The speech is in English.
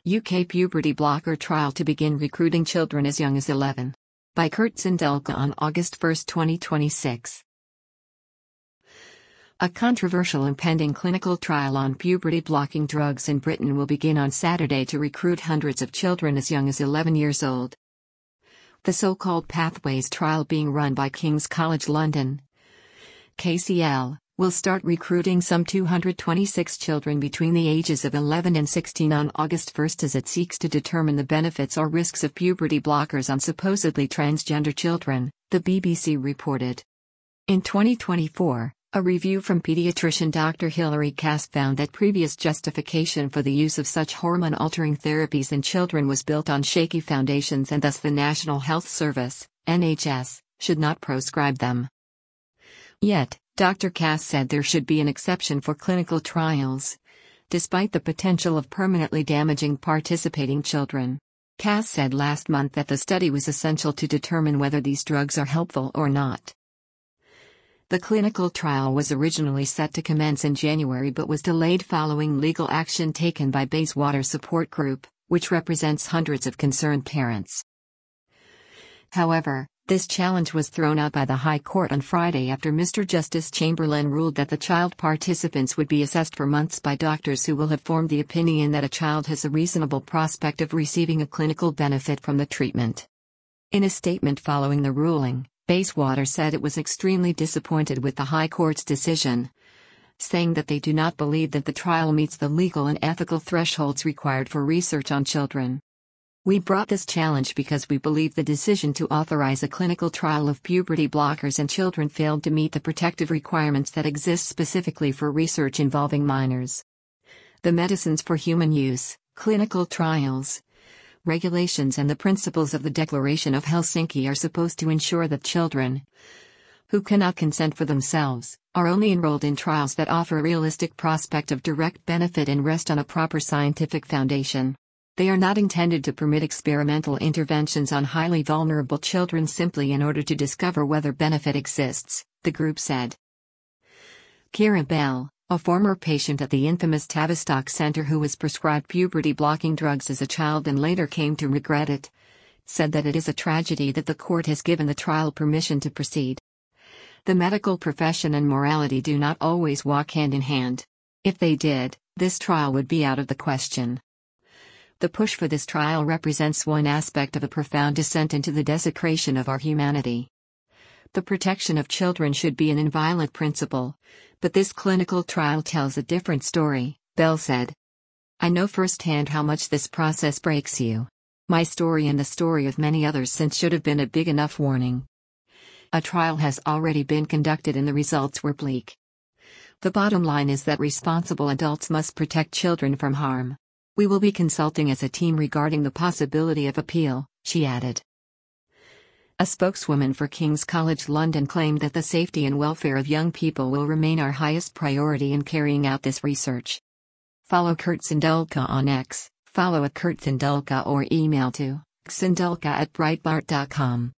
UK puberty blocker trial to begin recruiting children as young as 11. By Kurt Sindelka on August 1, 2026. A controversial impending clinical trial on puberty-blocking drugs in Britain will begin on Saturday to recruit hundreds of children as young as 11 years old. The so-called Pathways trial being run by King's College London, KCL, will start recruiting some 226 children between the ages of 11 and 16 on August 1 as it seeks to determine the benefits or risks of puberty blockers on supposedly transgender children, the BBC reported. In 2024, a review from pediatrician Dr. Hilary Cass found that previous justification for the use of such hormone-altering therapies in children was built on shaky foundations and thus the National Health Service, NHS, should not prescribe them. Yet, Dr. Cass said there should be an exception for clinical trials, despite the potential of permanently damaging participating children. Cass said last month that the study was essential to determine whether these drugs are helpful or not. The clinical trial was originally set to commence in January but was delayed following legal action taken by Bayswater Support Group, which represents hundreds of concerned parents. However, this challenge was thrown out by the High Court on Friday after Mr. Justice Chamberlain ruled that the child participants would be assessed for months by doctors who will have formed the opinion that a child has a reasonable prospect of receiving a clinical benefit from the treatment. In a statement following the ruling, Bayswater said it was extremely disappointed with the High Court's decision, saying that they do not believe that the trial meets the legal and ethical thresholds required for research on children. We brought this challenge because we believe the decision to authorize a clinical trial of puberty blockers in children failed to meet the protective requirements that exist specifically for research involving minors. The Medicines for Human Use, Clinical Trials, regulations and the principles of the Declaration of Helsinki are supposed to ensure that children who cannot consent for themselves are only enrolled in trials that offer a realistic prospect of direct benefit and rest on a proper scientific foundation. They are not intended to permit experimental interventions on highly vulnerable children simply in order to discover whether benefit exists, the group said. Kira Bell, a former patient at the infamous Tavistock Centre who was prescribed puberty-blocking drugs as a child and later came to regret it, said that it is a tragedy that the court has given the trial permission to proceed. The medical profession and morality do not always walk hand in hand. If they did, this trial would be out of the question. The push for this trial represents one aspect of a profound descent into the desecration of our humanity. The protection of children should be an inviolate principle, but this clinical trial tells a different story, Bell said. I know firsthand how much this process breaks you. My story and the story of many others since should have been a big enough warning. A trial has already been conducted and the results were bleak. The bottom line is that responsible adults must protect children from harm. We will be consulting as a team regarding the possibility of appeal, she added. A spokeswoman for King's College London claimed that the safety and welfare of young people will remain our highest priority in carrying out this research. Follow Kurt Sindelka on X, follow @KurtSindelka or email to sindelka@breitbart.com.